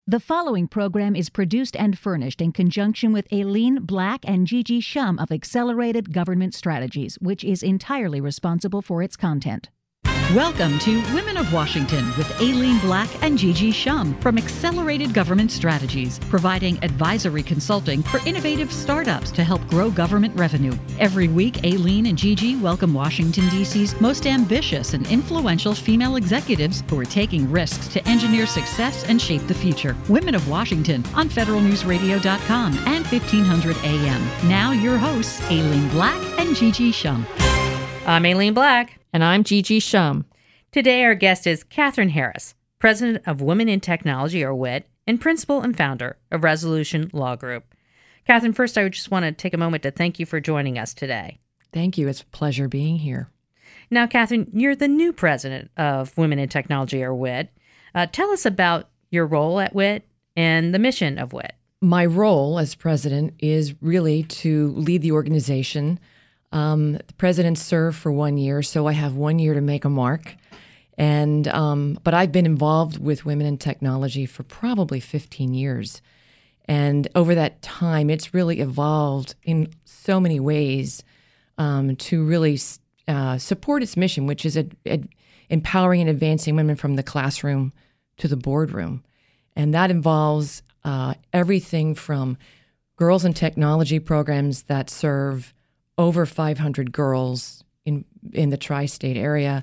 The following program is produced and furnished in conjunction with Aileen Black and Gigi Shum of Accelerated Government Strategies, which is entirely responsible for its content. Welcome to Women of Washington with Aileen Black and Gigi Shum from Accelerated Government Strategies, providing advisory consulting for innovative startups to help grow government revenue. Every week, Aileen and Gigi welcome Washington, D.C.'s most ambitious and influential female executives who are taking risks to engineer success and shape the future. Women of Washington on federalnewsradio.com and 1500 AM. Now your hosts, Aileen Black and Gigi Shum. I'm Aileen Black. And I'm Gigi Shum. Today our guest is Catherine Harris, President of Women in Technology, or WIT, and Principal and Founder of Resolution Law Group. Catherine, first I just want to take a moment to thank you for joining us today. Thank you. It's a pleasure being here. Now, Catherine, you're the new President of Women in Technology, or WIT. Tell us about your role at WIT and the mission of WIT. My role as president is really to lead the organization. The president served for 1 year, so I have 1 year to make a mark. And but I've been involved with women in technology for probably 15 years. And over that time, it's really evolved in so many ways to really support its mission, which is empowering and advancing women from the classroom to the boardroom. And that involves everything from girls in technology programs that serve over 500 girls in the tri-state area,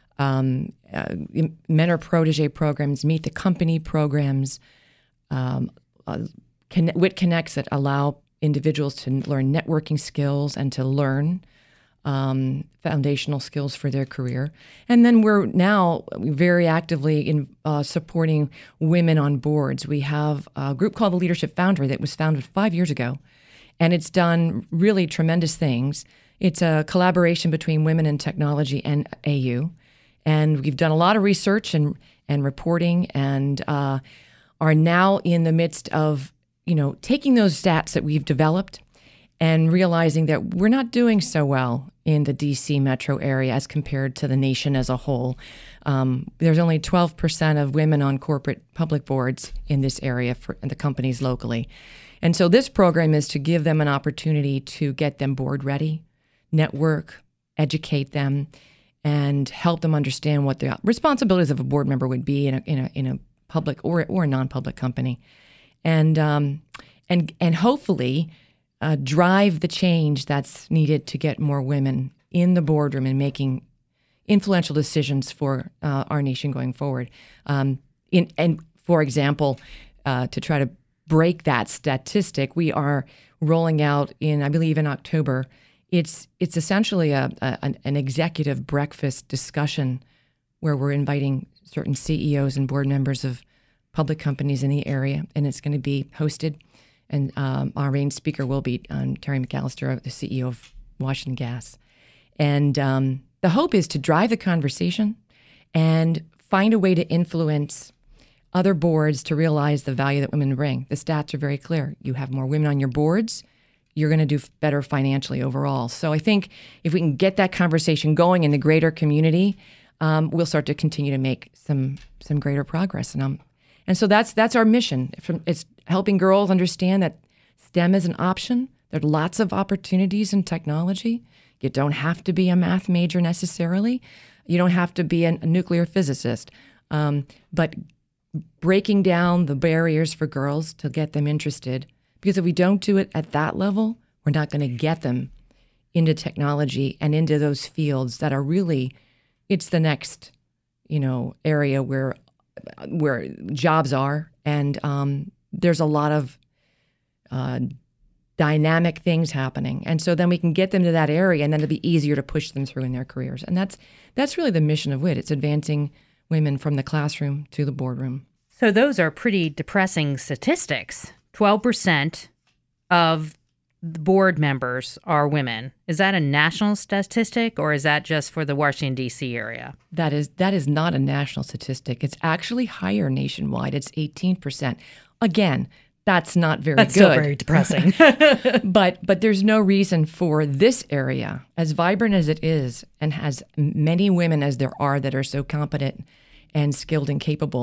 mentor protege programs, meet the company programs, WIT Connects that allow individuals to learn networking skills and to learn foundational skills for their career. And then we're now very actively in supporting women on boards. We have a group called the Leadership Foundry that was founded 5 years ago. And it's done really tremendous things. It's a collaboration between Women in Technology and AU. And we've done a lot of research and reporting and are now in the midst of, taking those stats that we've developed and realizing that we're not doing so well in the D.C. metro area as compared to the nation as a whole. There's only 12% of women on corporate public boards in this area for the companies locally. And so this program is to give them an opportunity to get them board ready, network, educate them, and help them understand what the responsibilities of a board member would be in a public or a non-public company, and hopefully drive the change that's needed to get more women in the boardroom and making influential decisions for our nation going forward. And for example, to try to break that statistic, we are rolling out I believe in October. It's essentially an executive breakfast discussion where we're inviting certain CEOs and board members of public companies in the area, and it's going to be hosted. And our main speaker will be Terry McAllister, the CEO of Washington Gas. And the hope is to drive the conversation and find a way to influence other boards to realize the value that women bring. The stats are very clear. You have more women on your boards, you're going to do better financially overall. So I think if we can get that conversation going in the greater community, we'll start to continue to make some greater progress. And so that's our mission. It's helping girls understand that STEM is an option. There are lots of opportunities in technology. You don't have to be a math major necessarily. You don't have to be a nuclear physicist. But breaking down the barriers for girls to get them interested, because if we don't do it at that level, we're not going to get them into technology and into those fields that are really, it's the next, area where jobs are, and there's a lot of dynamic things happening, and so then we can get them to that area, and then it'll be easier to push them through in their careers, and that's really the mission of WIT. It's advancing women from the classroom to the boardroom. So those are pretty depressing statistics. 12% of the board members are women. Is that a national statistic, or is that just for the Washington, D.C. area? That is not a national statistic. It's actually higher nationwide. It's 18%. Again, that's not very good. That's still very depressing. But there's no reason for this area, as vibrant as it is and has many women as there are that are so competent and skilled and capable,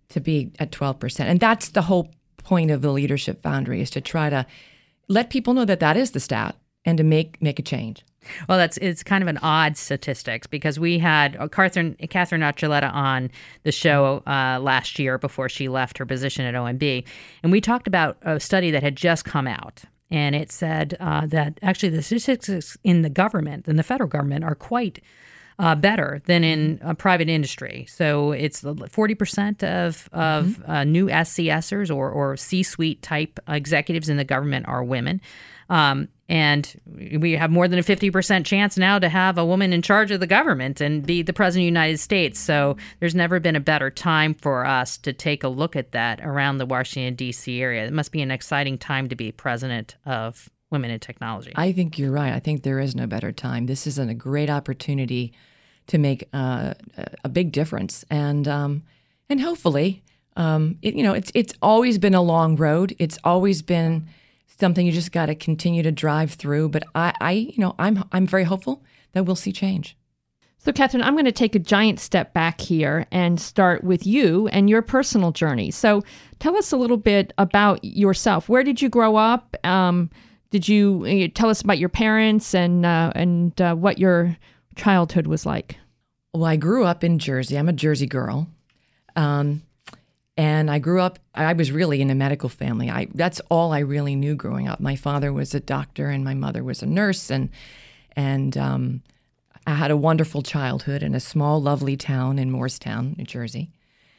to be at 12%. And that's the whole point of the Leadership Foundry, is to try to let people know that that is the stat and to make a change. Well, it's kind of an odd statistics, because we had Catherine Archuleta on the show last year before she left her position at OMB, and we talked about a study that had just come out, and it said that actually the statistics in the government, in the federal government, are quite better than in private industry. So it's 40% of new SCSers or C-suite type executives in the government are women. And we have more than a 50% chance now to have a woman in charge of the government and be the president of the United States. So there's never been a better time for us to take a look at that around the Washington, D.C. area. It must be an exciting time to be president of Women in Technology. I think you're right. I think there is no better time. This is a great opportunity to make a big difference. And hopefully, it's always been a long road. It's always been something you just got to continue to drive through. But I'm very hopeful that we'll see change. So, Catherine, I'm going to take a giant step back here and start with you and your personal journey. So, tell us a little bit about yourself. Where did you grow up? Did you tell us about your parents and what your childhood was like? Well, I grew up in Jersey. I'm a Jersey girl. And I grew up, I was really in a medical family. That's all I really knew growing up. My father was a doctor and my mother was a nurse. And I had a wonderful childhood in a small, lovely town in Morristown, New Jersey.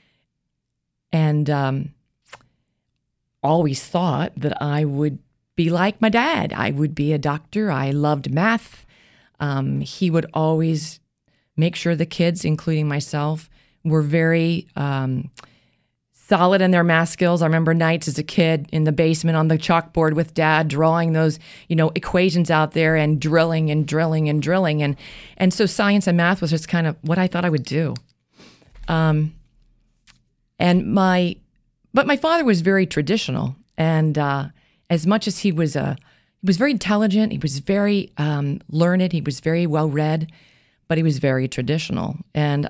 And always thought that I would be like my dad. I would be a doctor. I loved math. He would always make sure the kids, including myself, were very solid in their math skills. I remember nights as a kid in the basement on the chalkboard with Dad, drawing those, equations out there and drilling and drilling and drilling. And so science and math was just kind of what I thought I would do. But my father was very traditional. And as much as he was very intelligent, he was very learned, he was very well read, but he was very traditional. And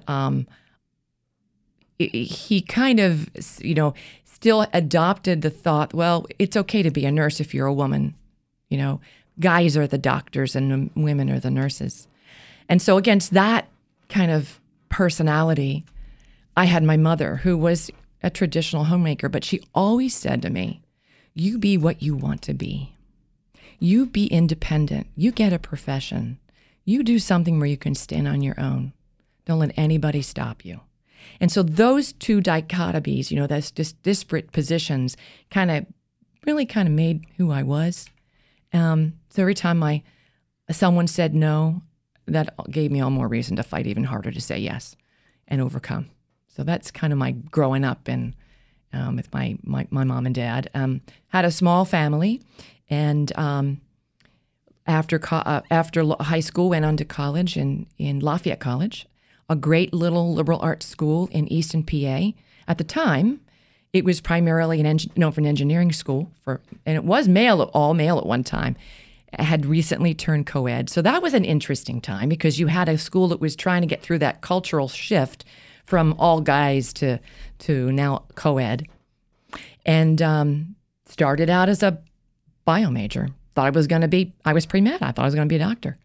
he kind of, still adopted the thought, well, it's okay to be a nurse if you're a woman. Guys are the doctors and women are the nurses. And so against that kind of personality, I had my mother, who was a traditional homemaker, but she always said to me, you be what you want to be. You be independent. You get a profession. You do something where you can stand on your own. Don't let anybody stop you. And so those two dichotomies, those disparate positions really made who I was. So every time someone said no, that gave me all more reason to fight even harder to say yes and overcome. So that's kind of my growing up and with my mom and dad. Had a small family, and after high school, went on to college in Lafayette College, a great little liberal arts school in Easton, PA. At the time, it was primarily an engineering school, and it was all male at one time. It had recently turned co-ed. So that was an interesting time because you had a school that was trying to get through that cultural shift from all guys to now co-ed. And started out as a bio major. I was pre-med. I thought I was going to be a doctor.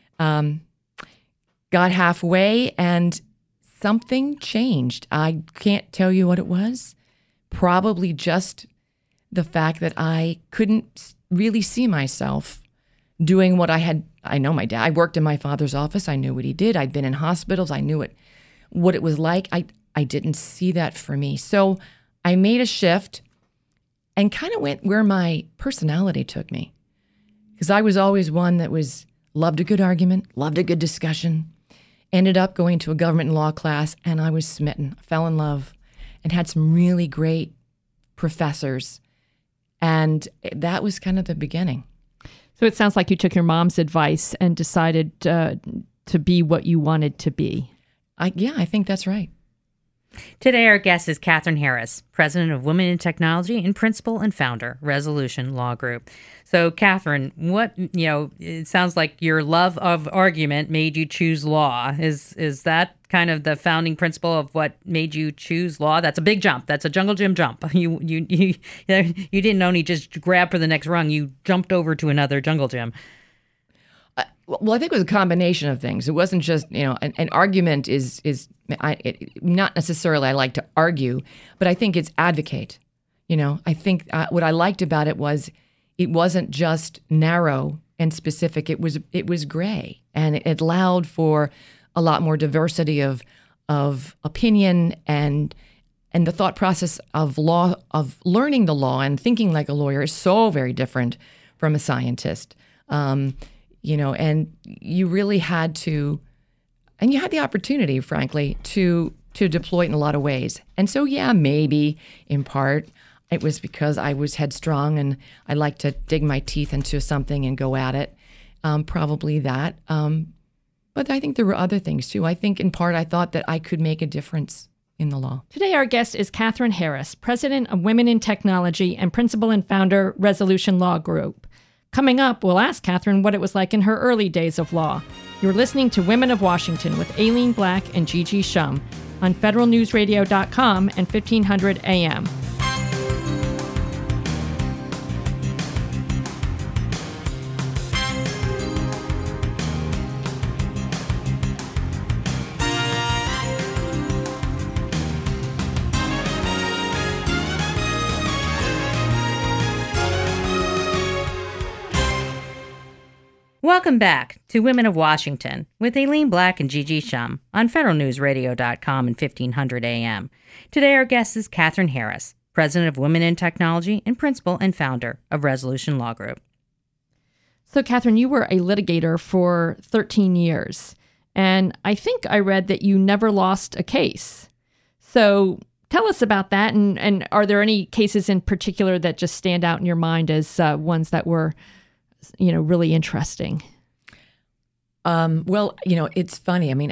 Got halfway and something changed. I can't tell you what it was. Probably just the fact that I couldn't really see myself doing what I know my dad. I worked in my father's office. I knew what he did. I'd been in hospitals. I knew what it was like. I didn't see that for me. So I made a shift and kind of went where my personality took me. Because I was always one that loved a good argument, loved a good discussion. Ended up going to a government law class, and I was smitten. I fell in love and had some really great professors. And that was kind of the beginning. So it sounds like you took your mom's advice and decided to be what you wanted to be. I think that's right. Today, our guest is Catherine Harris, president of Women in Technology and principal and founder, Resolution Law Group. So, Catherine, it sounds like your love of argument made you choose law. Is that kind of the founding principle of what made you choose law? That's a big jump. That's a jungle gym jump. You didn't only just grab for the next rung. You jumped over to another jungle gym. Well, I think it was a combination of things. It wasn't just, an argument is not necessarily I like to argue, but I think it's advocate. I think what I liked about it was it wasn't just narrow and specific. It was gray, and it allowed for a lot more diversity of opinion and the thought process of law, of learning the law and thinking like a lawyer is so very different from a scientist. And you really had to, and you had the opportunity, frankly, to deploy it in a lot of ways. And so, yeah, maybe in part it was because I was headstrong and I like to dig my teeth into something and go at it. Probably that. But I think there were other things too. I think in part I thought that I could make a difference in the law. Today our guest is Katherine Harris, President of Women in Technology and Principal and Founder, Resolution Law Group. Coming up, we'll ask Katherine what it was like in her early days of law. You're listening to Women of Washington with Aileen Black and Gigi Shum on federalnewsradio.com and 1500 AM. Welcome back to Women of Washington with Aileen Black and Gigi Shum on federalnewsradio.com and 1500 AM. Today our guest is Katherine Harris, President of Women in Technology and Principal and Founder of Resolution Law Group. So, Katherine, you were a litigator for 13 years, and I think I read that you never lost a case. So tell us about that, and are there any cases in particular that just stand out in your mind as ones that were really interesting? Well, it's funny. I mean,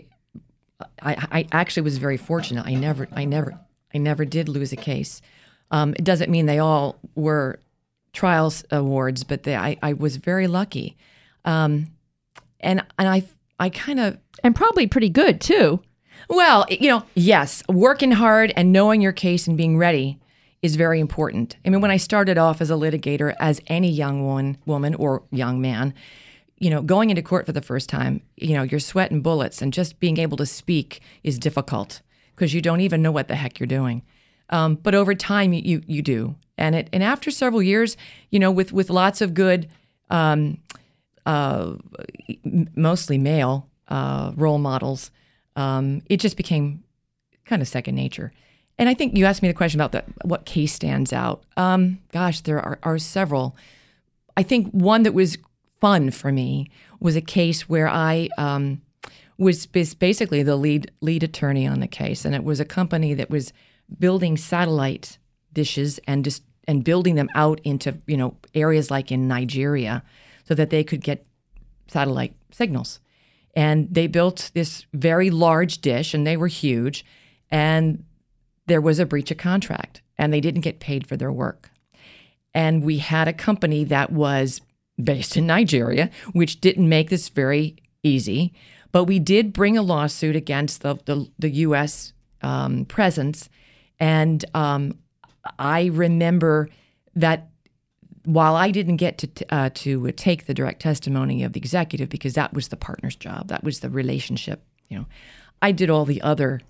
I actually was very fortunate. I never did lose a case. It doesn't mean they all were trials awards, but I was very lucky. And I kind of, and probably pretty good too. Well, yes, working hard and knowing your case and being ready is very important. I mean, when I started off as a litigator, as any young woman or young man, going into court for the first time, you're sweating bullets, and just being able to speak is difficult because you don't even know what the heck you're doing. But over time, you do, and after several years, with lots of good, mostly male role models, it just became kind of second nature. And I think you asked me the question about what case stands out. Gosh, there are several. I think one that was fun for me was a case where I was basically the lead attorney on the case, and it was a company that was building satellite dishes and building them out into areas like in Nigeria, so that they could get satellite signals. And they built this very large dish, and they were huge, and there was a breach of contract, and they didn't get paid for their work. And we had a company that was based in Nigeria, which didn't make this very easy, but we did bring a lawsuit against the U.S. presence. And I remember that while I didn't get to take the direct testimony of the executive, because that was the partner's job, that was the relationship, I did all the other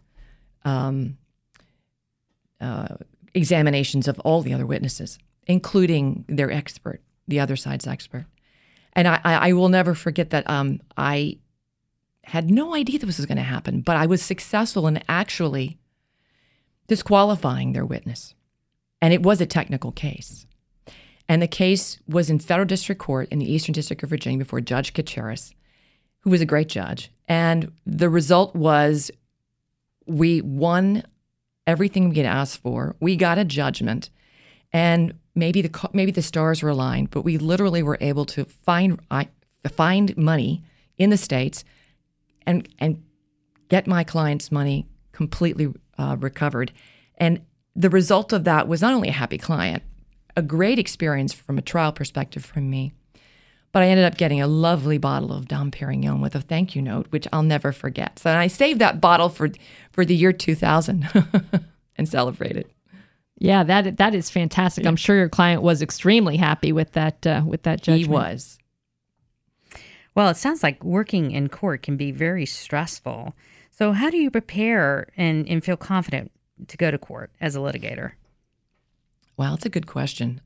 examinations of all the other witnesses, including their expert, the other side's expert. And I will never forget that I had no idea this was going to happen, but I was successful in actually disqualifying their witness. And it was a technical case. And the case was in federal district court in the Eastern District of Virginia before Judge Kacharis, who was a great judge. And the result was we won everything we had asked for. We got a judgment, and maybe the stars were aligned, but we literally were able to find money in the States and get my client's money completely recovered. And the result of that was not only a happy client, a great experience from a trial perspective for me, But I ended up getting a lovely bottle of Dom Perignon with a thank you note, which I'll never forget. So I saved that bottle for the year 2000 and celebrated. Yeah, that is fantastic. I'm sure your client was extremely happy with that judgment. He was. Well, it sounds like working in court can be very stressful. So how do you prepare and feel confident to go to court as a litigator? Well, it's a good question.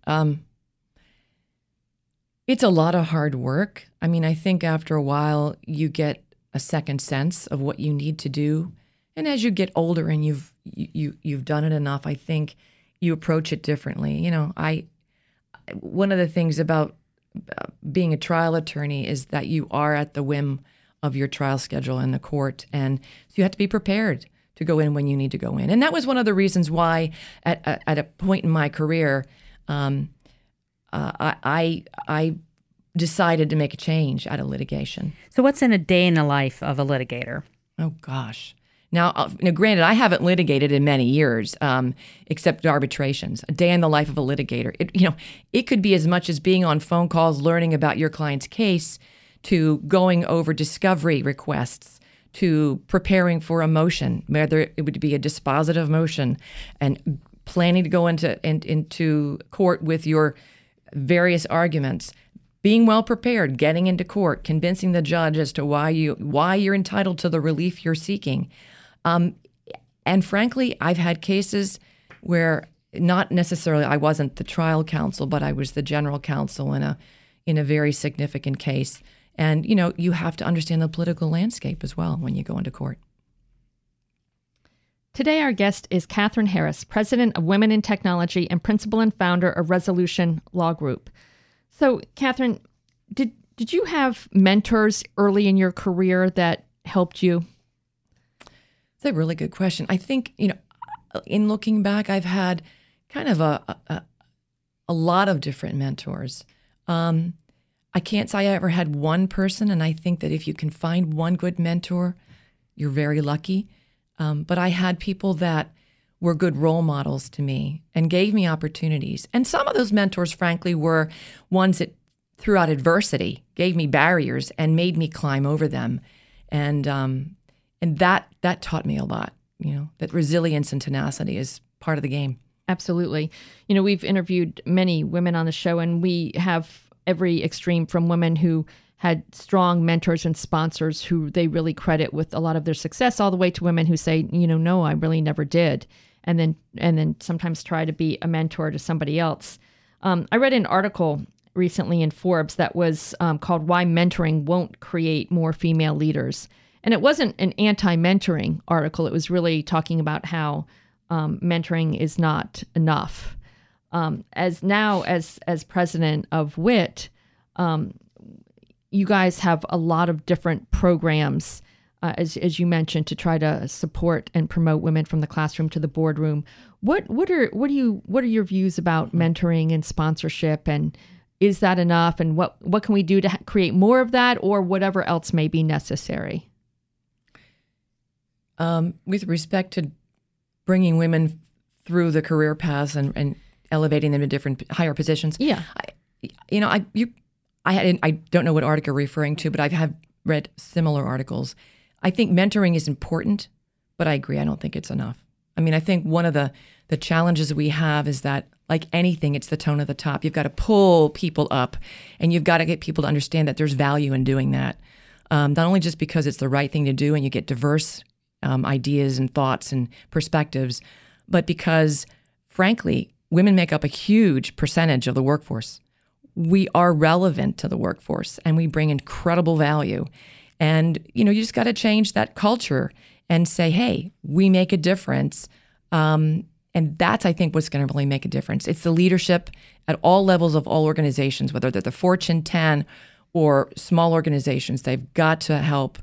It's a lot of hard work. I mean, I think after a while you get a second sense of what you need to do, and as you get older and you've done it enough, I think you approach it differently. You know, one of the things about being a trial attorney is that you are at the whim of your trial schedule in the court, and so you have to be prepared to go in when you need to go in. And that was one of the reasons why, at a point in my career, I decided to make a change out of litigation. So what's in a day in the life of a litigator? Oh, gosh. Now, granted, I haven't litigated in many years, except arbitrations. A day in the life of a litigator. It could be as much as being on phone calls, learning about your client's case, to going over discovery requests, to preparing for a motion, whether it would be a dispositive motion, and planning to go into court with your various arguments, being well prepared, getting into court, convincing the judge as to why you're entitled to the relief you're seeking. And frankly, I've had cases where not necessarily I wasn't the trial counsel, but I was the general counsel in a very significant case. And, you have to understand the political landscape as well when you go into court. Today, our guest is Katherine Harris, president of Women in Technology and principal and founder of Resolution Law Group. So, Katherine, did you have mentors early in your career that helped you? That's a really good question. I think, in looking back, I've had kind of a lot of different mentors. I can't say I ever had one person, and I think that if you can find one good mentor, you're very lucky. But I had people that were good role models to me and gave me opportunities. And some of those mentors, frankly, were ones that throughout adversity gave me barriers and made me climb over them. And that taught me a lot, that resilience and tenacity is part of the game. Absolutely. We've interviewed many women on the show, and we have every extreme from women who had strong mentors and sponsors who they really credit with a lot of their success, all the way to women who say, no, I really never did. And then sometimes try to be a mentor to somebody else. I read an article recently in Forbes that was called Why Mentoring Won't Create More Female Leaders. And it wasn't an anti-mentoring article. It was really talking about how mentoring is not enough. As president of WIT, you guys have a lot of different programs, as you mentioned, to try to support and promote women from the classroom to the boardroom. What are your views about mentoring and sponsorship, and is that enough? And what can we do to create more of that, or whatever else may be necessary? With respect to bringing women through the career paths and elevating them to different higher positions, yeah, I don't know what article you're referring to, but I have read similar articles. I think mentoring is important, but I agree, I don't think it's enough. I mean, I think one of the challenges we have is that, like anything, it's the tone at the top. You've got to pull people up, and you've got to get people to understand that there's value in doing that. Not only just because it's the right thing to do and you get diverse ideas and thoughts and perspectives, but because, frankly, women make up a huge percentage of the workforce. We are relevant to the workforce, and we bring incredible value. And, you just got to change that culture and say, hey, we make a difference. And that's, I think, what's going to really make a difference. It's the leadership at all levels of all organizations, whether they're the Fortune 10 or small organizations. They've got to help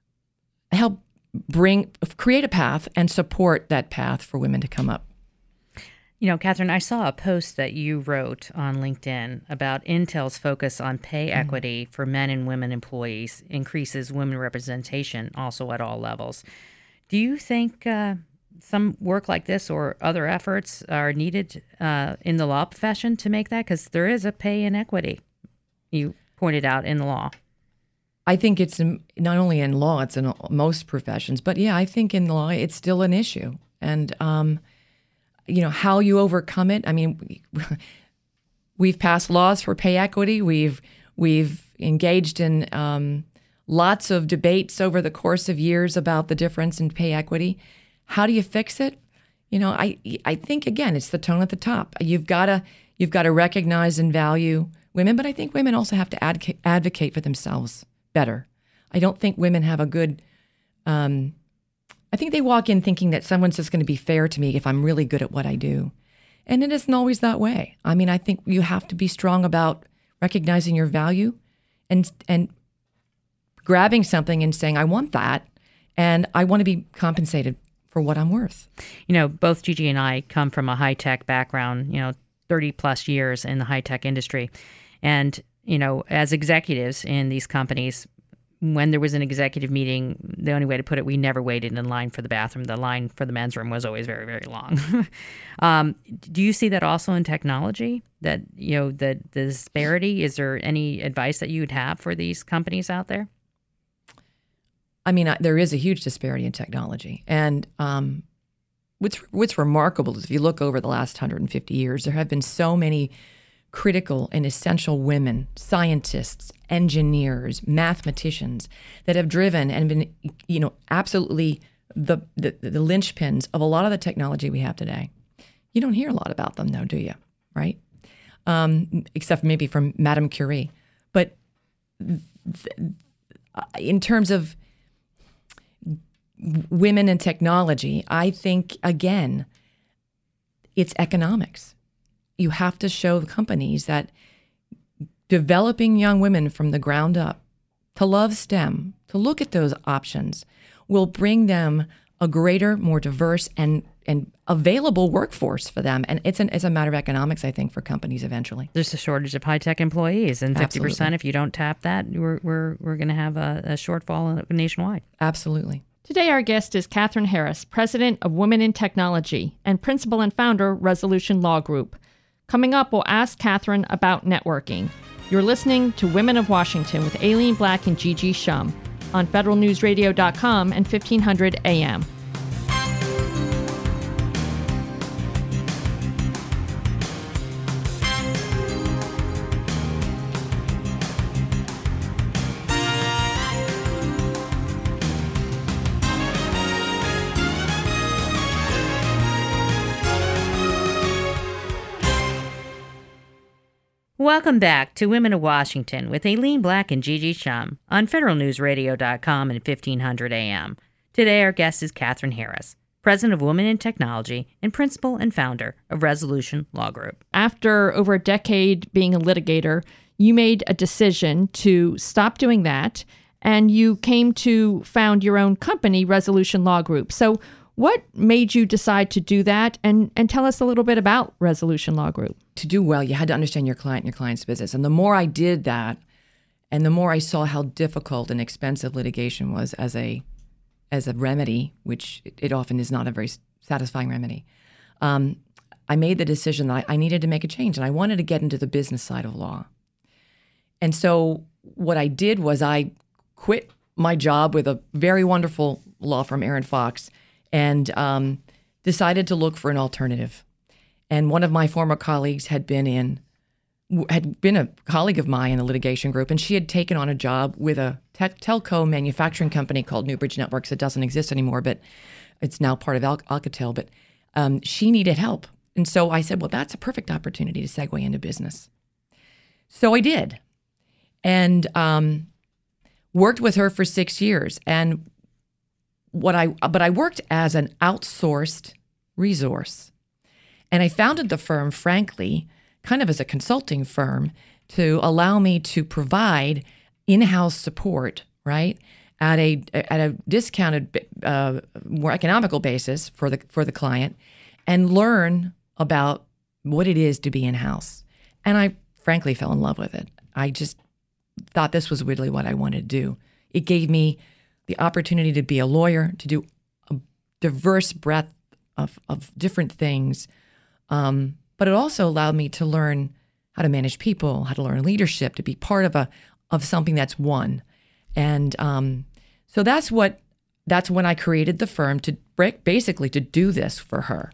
create a path and support that path for women to come up. Katherine, I saw a post that you wrote on LinkedIn about Intel's focus on pay equity for men and women employees increases women representation also at all levels. Do you think some work like this or other efforts are needed in the law profession to make that? Because there is a pay inequity. pointed out in the law? I think it's not only in law, it's in most professions. But yeah, I think in law, it's still an issue. And, how you overcome it. I mean, we've passed laws for pay equity. We've engaged in lots of debates over the course of years about the difference in pay equity. How do you fix it? I think, again, it's the tone at the top. You've got to recognize and value women, but I think women also have to advocate for themselves better. I don't think women have a good, I think they walk in thinking that someone's just going to be fair to me if I'm really good at what I do. And it isn't always that way. I mean, I think you have to be strong about recognizing your value and grabbing something and saying, I want that, and I want to be compensated for what I'm worth. Both Gigi and I come from a high-tech background, 30 plus years in the high-tech industry. And, as executives in these companies, when there was an executive meeting, the only way to put it, we never waited in line for the bathroom. The line for the men's room was always very, very long. Do you see that also in technology, that, the disparity? Is there any advice that you would have for these companies out there? I mean, there is a huge disparity in technology. And what's remarkable is if you look over the last 150 years, there have been so many critical and essential women, scientists, engineers, mathematicians that have driven and been, absolutely the linchpins of a lot of the technology we have today. You don't hear a lot about them, though, do you? Right? Except maybe from Madame Curie. But in terms of women and technology, I think, again, it's economics. You have to show the companies that developing young women from the ground up to love STEM, to look at those options, will bring them a greater, more diverse and available workforce for them. And it's a matter of economics, I think, for companies eventually. There's a shortage of high-tech employees, and 50%, Absolutely. If you don't tap that, we're going to have a shortfall nationwide. Absolutely. Today, our guest is Catherine Harris, President of Women in Technology and Principal and Founder, Resolution Law Group. Coming up, we'll ask Catherine about networking. You're listening to Women of Washington with Aileen Black and Gigi Shum on federalnewsradio.com and 1500 AM. Welcome back to Women of Washington with Aileen Black and Gigi Shum on federalnewsradio.com and 1500 AM. Today our guest is Catherine Harris, President of Women in Technology and Principal and Founder of Resolution Law Group. After over a decade being a litigator, you made a decision to stop doing that, and you came to found your own company, Resolution Law Group. So what made you decide to do that? And tell us a little bit about Resolution Law Group. To do well, you had to understand your client and your client's business. And the more I did that, and the more I saw how difficult and expensive litigation was as a remedy, which it often is not a very satisfying remedy, I made the decision that I needed to make a change, and I wanted to get into the business side of law. And so what I did was I quit my job with a very wonderful law firm, Aaron Fox, and decided to look for an alternative. And one of my former colleagues had been a colleague of mine in the litigation group, and she had taken on a job with a telco manufacturing company called Newbridge Networks. It doesn't exist anymore, but it's now part of Alcatel. But she needed help. And so I said, well, that's a perfect opportunity to segue into business. So I did, and worked with her for 6 years. And but I worked as an outsourced resource. And I founded the firm, frankly, kind of as a consulting firm to allow me to provide in-house support, right, at a discounted, more economical basis for the client, and learn about what it is to be in-house. And I frankly fell in love with it. I just thought this was really what I wanted to do. It gave me the opportunity to be a lawyer, to do a diverse breadth of different things. But it also allowed me to learn how to manage people, how to learn leadership, to be part of something that's one. And so that's when I created the firm to basically to do this for her.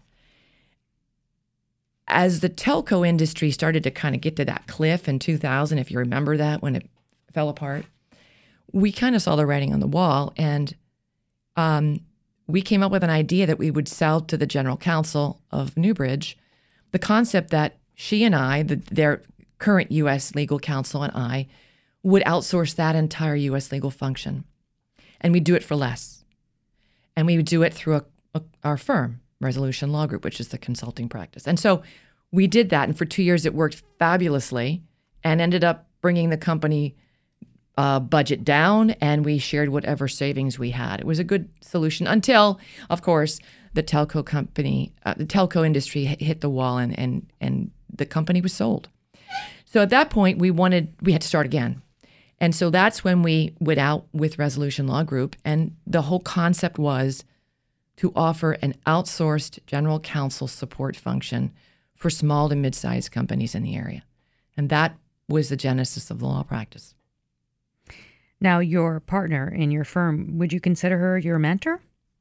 As the telco industry started to kind of get to that cliff in 2000, if you remember that, when it fell apart, we kind of saw the writing on the wall, and we came up with an idea that we would sell to the general counsel of Newbridge the concept that she and I, their current U.S. legal counsel and I, would outsource that entire U.S. legal function. And we'd do it for less. And we would do it through our firm, Resolution Law Group, which is the consulting practice. And so we did that. And for 2 years, it worked fabulously and ended up bringing the company budget down, and we shared whatever savings we had. It was a good solution until, of course, the telco industry hit the wall, and the company was sold. So at that point, we had to start again. And so that's when we went out with Resolution Law Group, and the whole concept was to offer an outsourced general counsel support function for small to mid-sized companies in the area. And that was the genesis of the law practice. Now, your partner in your firm, would you consider her your mentor?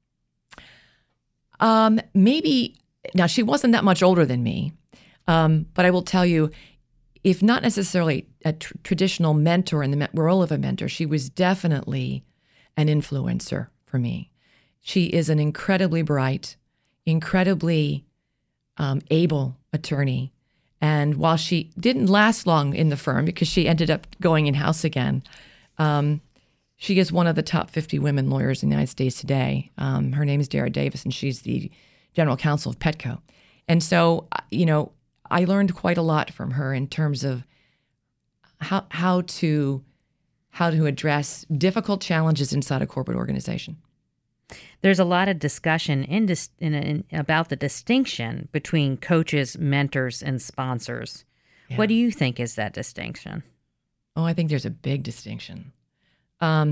Maybe. Now, she wasn't that much older than me, but I will tell you, if not necessarily a traditional mentor in the role of a mentor, she was definitely an influencer for me. She is an incredibly bright, incredibly able attorney. And while she didn't last long in the firm because she ended up going in-house again, she is one of the top 50 women lawyers in the United States today. Her name is Dara Davis, and she's the general counsel of Petco. And so, I learned quite a lot from her in terms of how to address difficult challenges inside a corporate organization. There's a lot of discussion about the distinction between coaches, mentors, and sponsors. Yeah. What do you think is that distinction? Oh, I think there's a big distinction. Let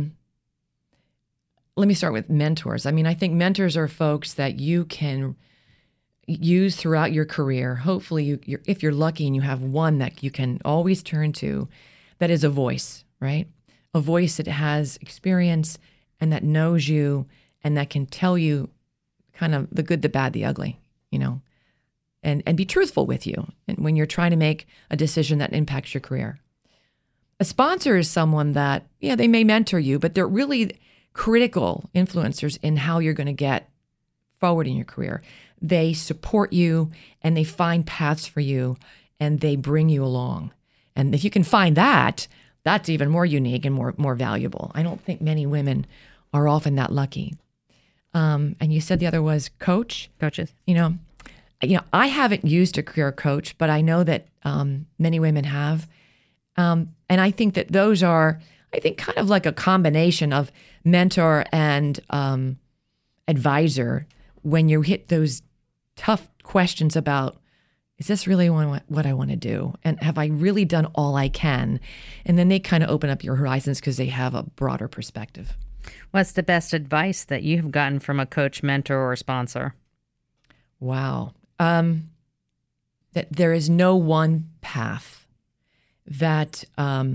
me start with mentors. I mean, I think mentors are folks that you can use throughout your career. Hopefully, if you're lucky and you have one that you can always turn to, that is a voice, right? A voice that has experience and that knows you and that can tell you kind of the good, the bad, the ugly, and be truthful with you when you're trying to make a decision that impacts your career. A sponsor is someone that, they may mentor you, but they're really critical influencers in how you're going to get forward in your career. They support you and they find paths for you and they bring you along. And if you can find that, that's even more unique and more valuable. I don't think many women are often that lucky. And you said the other was coaches. I haven't used a career coach, but I know that many women have. And I think that those are, kind of like a combination of mentor and advisor when you hit those tough questions about, is this really what I want to do? And have I really done all I can? And then they kind of open up your horizons because they have a broader perspective. What's the best advice that you have gotten from a coach, mentor, or sponsor? Wow. That there is no one path, that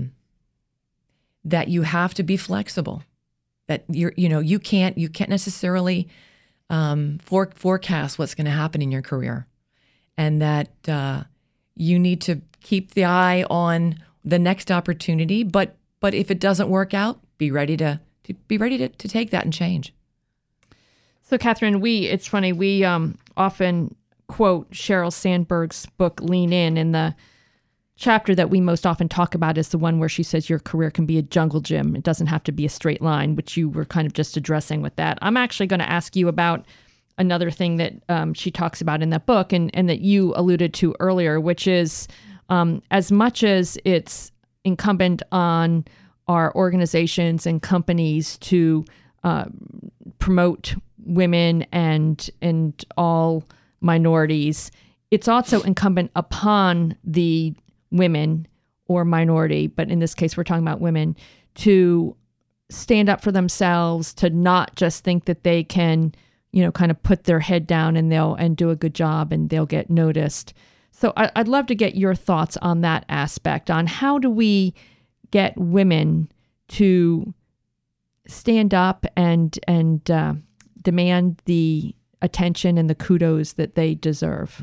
you have to be flexible, that you can't necessarily forecast what's going to happen in your career, and that you need to keep the eye on the next opportunity. But if it doesn't work out, be ready to take that and change. So, Catherine, it's funny, we often quote Sheryl Sandberg's book, Lean In, and the chapter that we most often talk about is the one where she says your career can be a jungle gym. It doesn't have to be a straight line, which you were kind of just addressing with that. I'm actually going to ask you about another thing that she talks about in that book and that you alluded to earlier, which is as much as it's incumbent on our organizations and companies to promote women and all minorities, it's also incumbent upon the women or minority, but in this case, we're talking about women, to stand up for themselves, to not just think that they can, kind of put their head down and do a good job and they'll get noticed. So I'd love to get your thoughts on that aspect, on how do we get women to stand up and demand the attention and the kudos that they deserve.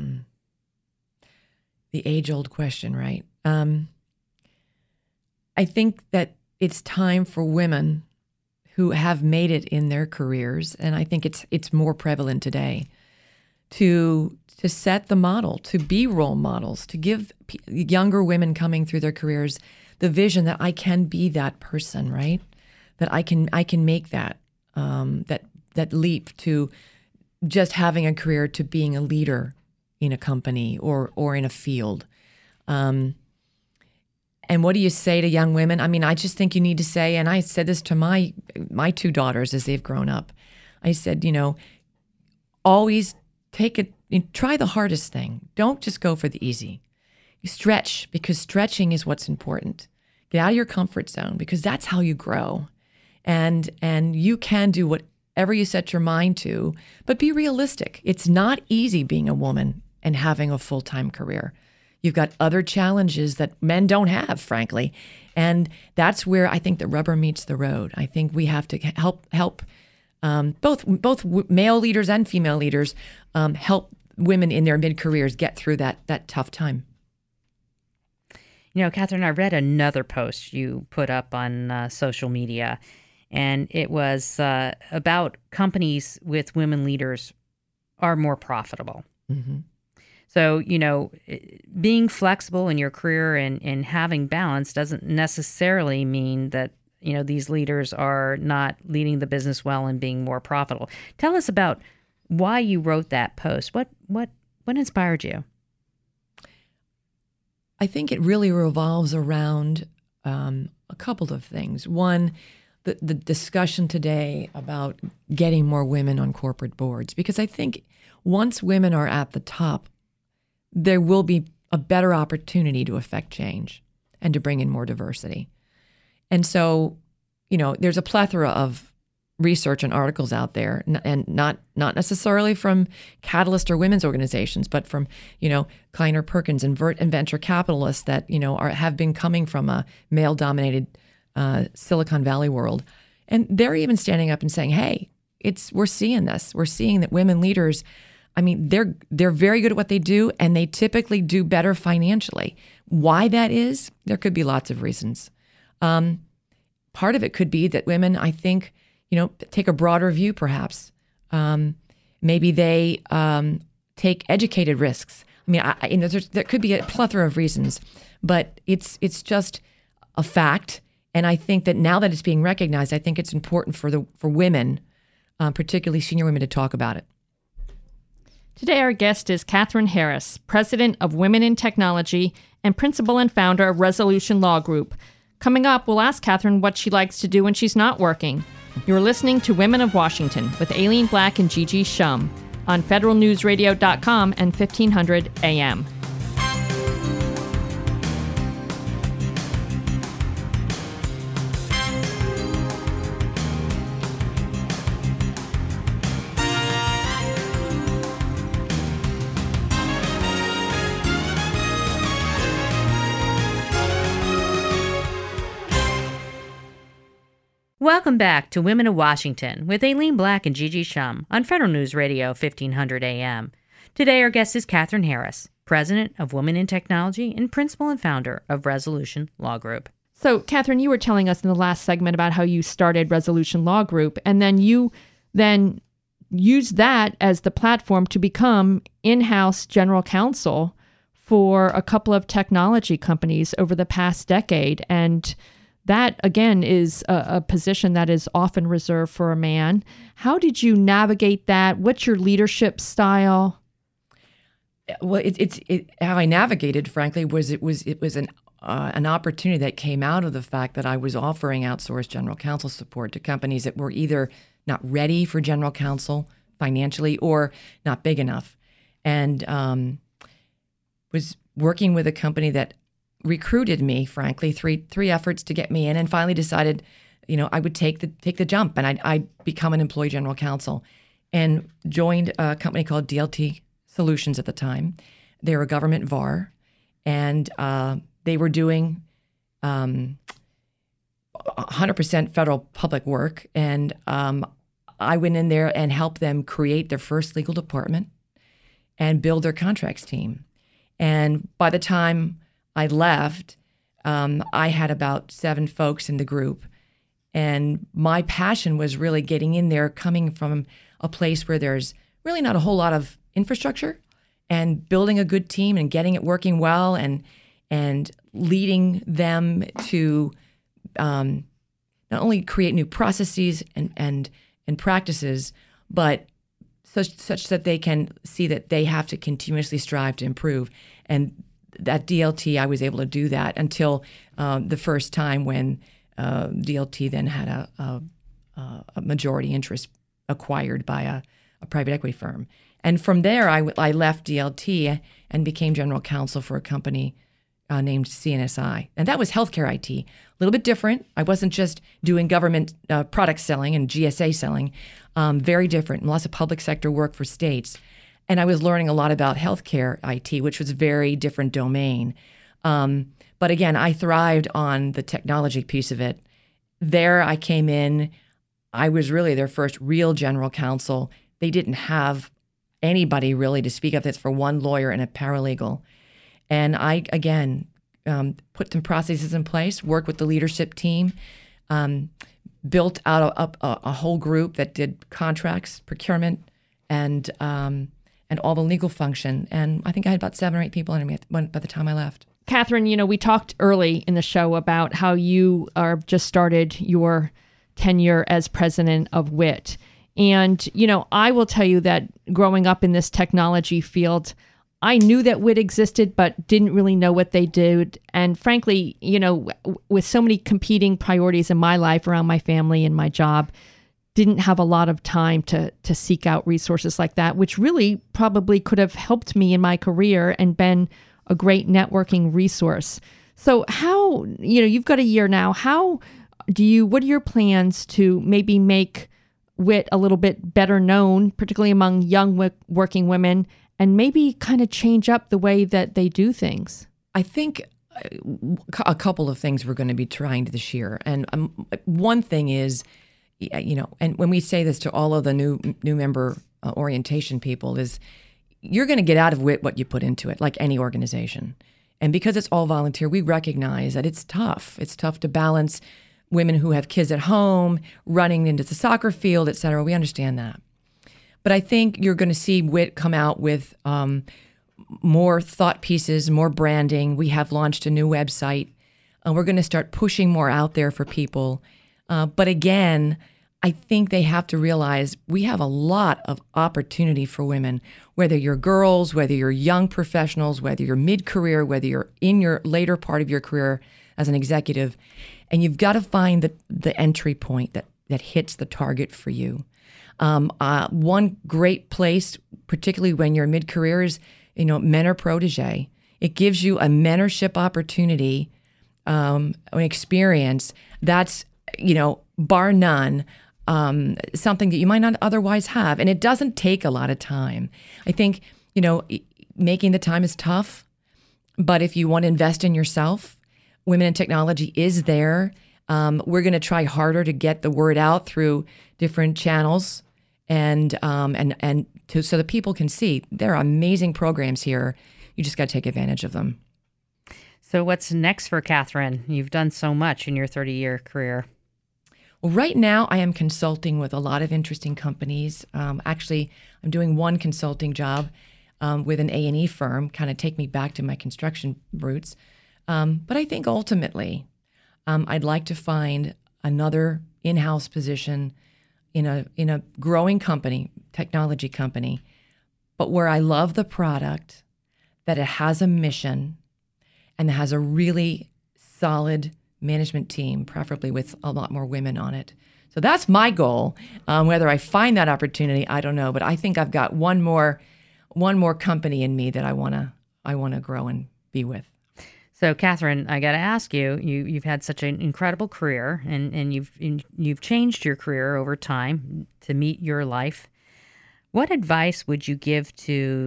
The age-old question, right? I think that it's time for women who have made it in their careers, and I think it's more prevalent today, to set the model, to be role models, to give younger women coming through their careers the vision that I can be that person, right? That I can make that that leap to just having a career to being a leader in a company or in a field. And what do you say to young women? I mean, I just think you need to say, and I said this to my two daughters as they've grown up. I said, always try the hardest thing. Don't just go for the easy. You stretch, because stretching is what's important. Get out of your comfort zone, because that's how you grow. And you can do whatever you set your mind to, but be realistic. It's not easy being a woman and having a full-time career. You've got other challenges that men don't have, frankly. And that's where I think the rubber meets the road. I think we have to help both male leaders and female leaders help women in their mid-careers get through that tough time. Catherine, I read another post you put up on social media, and it was about companies with women leaders are more profitable. Mm-hmm. So, being flexible in your career and having balance doesn't necessarily mean that, these leaders are not leading the business well and being more profitable. Tell us about why you wrote that post. What inspired you? I think it really revolves around a couple of things. One, the discussion today about getting more women on corporate boards, because I think once women are at the top, there will be a better opportunity to affect change and to bring in more diversity. And so, there's a plethora of research and articles out there, and not necessarily from Catalyst or women's organizations, but from, Kleiner Perkins and venture capitalists that, have been coming from a male-dominated Silicon Valley world. And they're even standing up and saying, hey, we're seeing this. We're seeing that women leaders, they're very good at what they do, and they typically do better financially. Why that is, there could be lots of reasons. Part of it could be that women, I think, take a broader view, perhaps. Maybe they take educated risks. There could be a plethora of reasons, but it's just a fact. And I think that now that it's being recognized, I think it's important for women, particularly senior women, to talk about it. Today, our guest is Catherine Harris, president of Women in Technology and principal and founder of Resolution Law Group. Coming up, we'll ask Catherine what she likes to do when she's not working. You're listening to Women of Washington with Aileen Black and Gigi Shum on federalnewsradio.com and 1500 AM. Welcome back to Women of Washington with Aileen Black and Gigi Shum on Federal News Radio 1500 AM. Today our guest is Catherine Harris, president of Women in Technology and principal and founder of Resolution Law Group. So, Catherine, you were telling us in the last segment about how you started Resolution Law Group, and then you used that as the platform to become in-house general counsel for a couple of technology companies over the past decade. And that, again, is a position that is often reserved for a man. How did you navigate that? What's your leadership style? Well, how I navigated, frankly, was an opportunity that came out of the fact that I was offering outsourced general counsel support to companies that were either not ready for general counsel financially or not big enough, and was working with a company that recruited me, frankly, three efforts to get me in, and finally decided, I would take the jump, and I'd become an employee general counsel, and joined a company called DLT Solutions at the time, They were a government VAR, and they were doing 100% federal public work. And I went in there and helped them create their first legal department and build their contracts team. And by the time I left, I had about 7 folks in the group. And my passion was really getting in there, coming from a place where there's really not a whole lot of infrastructure, and building a good team and getting it working well, and leading them to not only create new processes and practices, but such that they can see that they have to continuously strive to improve. And at DLT, I was able to do that until the first time when DLT then had a majority interest acquired by a private equity firm. And from there, I left DLT and became general counsel for a company named CNSI. And that was healthcare IT. A little bit different. I wasn't just doing government product selling and GSA selling. Very different. Lots of public sector work for states. And I was learning a lot about healthcare IT, which was a very different domain. But again, I thrived on the technology piece of it. There I came in. I was really their first real general counsel. They didn't have anybody really to speak of this for one lawyer and a paralegal. And I, again, put some processes in place, worked with the leadership team, built out a whole group that did contracts, procurement, and all the legal function. And I think I had about 7 or 8 people under me by the time I left. Catherine, we talked early in the show about how you just started your tenure as president of WIT. And, I will tell you that growing up in this technology field, I knew that WIT existed, but didn't really know what they did. And frankly, with so many competing priorities in my life around my family and my job, didn't have a lot of time to seek out resources like that, which really probably could have helped me in my career and been a great networking resource. So how, you've got a year now, what are your plans to maybe make WIT a little bit better known, particularly among young working women, and maybe kind of change up the way that they do things? I think a couple of things we're going to be trying this year. And one thing is, and when we say this to all of the new member orientation people, is you're going to get out of WIT what you put into it, like any organization. And because it's all volunteer, we recognize that it's tough. It's tough to balance women who have kids at home, running into the soccer field, et cetera. We understand that. But I think you're going to see WIT come out with more thought pieces, more branding. We have launched a new website. We're going to start pushing more out there for people. But again, I think they have to realize we have a lot of opportunity for women, whether you're girls, whether you're young professionals, whether you're mid-career, whether you're in your later part of your career as an executive. And you've got to find the entry point that hits the target for you. One great place, particularly when you're mid-career, is, Mentor Protege. It gives you a mentorship opportunity, an experience that's, bar none, something that you might not otherwise have. And it doesn't take a lot of time. I think, making the time is tough, but if you want to invest in yourself, Women in Technology is there. We're going to try harder to get the word out through different channels so that people can see there are amazing programs here. You just got to take advantage of them. So what's next for Catherine? You've done so much in your 30-year career. Well, right now I am consulting with a lot of interesting companies. Actually, I'm doing one consulting job with an A&E firm, kind of take me back to my construction roots. But I think ultimately, I'd like to find another in-house position in a growing company, technology company, but where I love the product, that it has a mission, and it has a really solid management team, preferably with a lot more women on it. So that's my goal. Whether I find that opportunity, I don't know, but I think I've got one more company in me that I want to grow and be with. So, Catherine, I got to ask you, you've had such an incredible career, and you've changed your career over time to meet your life. What advice would you give to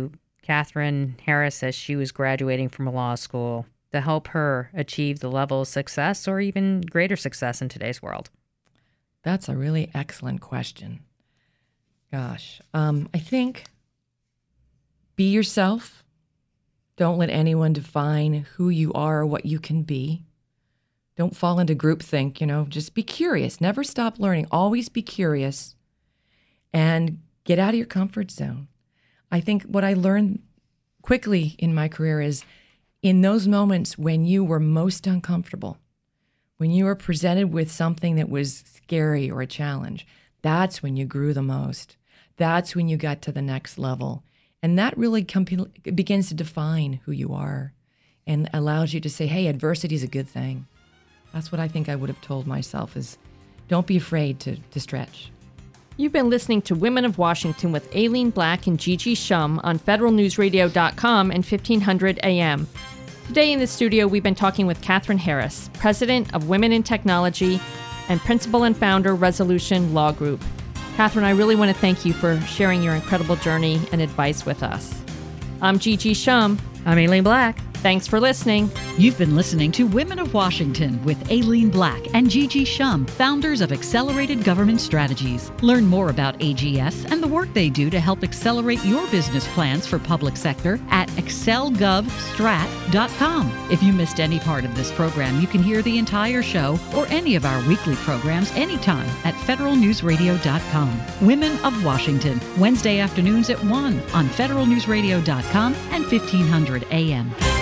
Catherine Harris as she was graduating from law school to help her achieve the level of success or even greater success in today's world? That's a really excellent question. Gosh, I think be yourself. Don't let anyone define who you are or what you can be. Don't fall into groupthink, just be curious. Never stop learning. Always be curious and get out of your comfort zone. I think what I learned quickly in my career is in those moments when you were most uncomfortable, when you were presented with something that was scary or a challenge, that's when you grew the most. That's when you got to the next level. And that really begins to define who you are and allows you to say, hey, adversity is a good thing. That's what I think I would have told myself is don't be afraid to stretch. You've been listening to Women of Washington with Aileen Black and Gigi Shum on federalnewsradio.com and 1500 AM. Today in the studio, we've been talking with Catherine Harris, president of Women in Technology and principal and founder, Resolution Law Group. Catherine, I really want to thank you for sharing your incredible journey and advice with us. I'm Gigi Shum. I'm Aileen Black. Thanks for listening. You've been listening to Women of Washington with Aileen Black and Gigi Shum, founders of Accelerated Government Strategies. Learn more about AGS and the work they do to help accelerate your business plans for public sector at excelgovstrat.com. If you missed any part of this program, you can hear the entire show or any of our weekly programs anytime at federalnewsradio.com. Women of Washington, Wednesday afternoons at 1 on federalnewsradio.com and 1500 AM.